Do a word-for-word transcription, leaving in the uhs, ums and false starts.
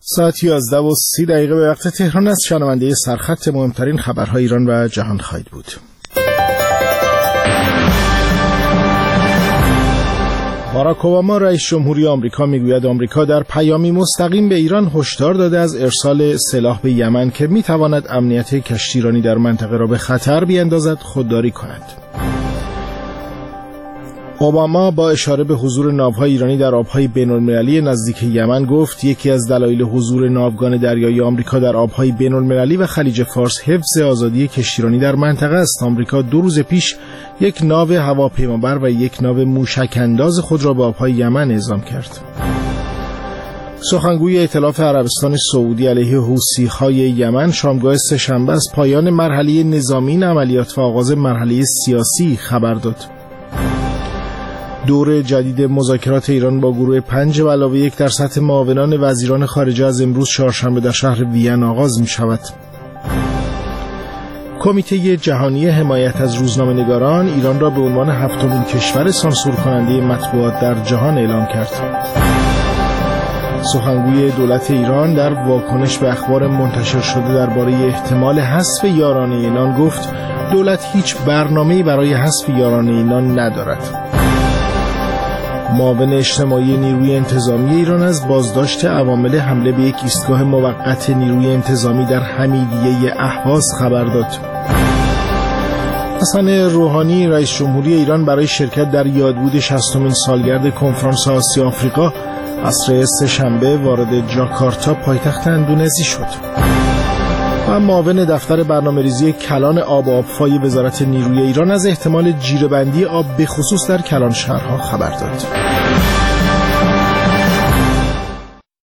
ساعت یازده و سی دقیقه به وقت تهران است. شنونده سرخط مهمترین خبرهای ایران و جهان خواهید بود. باراک اوباما رئیس جمهوری آمریکا میگوید آمریکا در پیامی مستقیم به ایران هشدار داده از ارسال سلاح به یمن که میتواند امنیت کشتیرانی در منطقه را به خطر بیاندازد خودداری کند. اوباما با اشاره به حضور ناوهای ایرانی در آبهای بین‌المللی نزدیک یمن گفت یکی از دلایل حضور ناوگان دریایی آمریکا در آبهای بین‌المللی و خلیج فارس حفظ آزادی کشتیرانی در منطقه است. آمریکا دو روز پیش یک ناو هواپیمابر و یک ناو موشک‌انداز خود را به آبهای یمن اعزام کرد. سخنگوی ائتلاف عربستان سعودی علیه حوثی‌های یمن شامگاه سه‌شنبه از پایان مرحله نظامی عملیات و آغاز مرحله سیاسی خبر داد. دور جدید مذاکرات ایران با گروه پنج و علاوه یک در سطح معاونان وزیران خارجه از امروز چهارشنبه در شهر وین آغاز می شود. کمیته جهانی حمایت از روزنامه‌نگاران ایران را به عنوان هفتمین کشور سانسور کننده مطبوعات در جهان اعلام کرد. سخنگوی دولت ایران در واکنش به اخبار منتشر شده درباره احتمال حذف یارانه نان گفت دولت هیچ برنامه‌ای برای حذف یارانه نان ندارد. معاون اجتماعی نیروی انتظامی ایران از بازداشت عوامل حمله به یک ایستگاه موقت نیروی انتظامی در حمیدیه اهواز خبر داد. حسن روحانی رئیس جمهوری ایران برای شرکت در یادبود شصتمین سالگرد کنفرانس آسیا آفریقا عصر سه‌شنبه وارد جاکارتا پایتخت اندونزی شد. و معاون دفتر برنامه‌ریزی کلان آب و آبفای وزارت نیروی ایران از احتمال جیره‌بندی آب به خصوص در کلان شهرها خبر داد.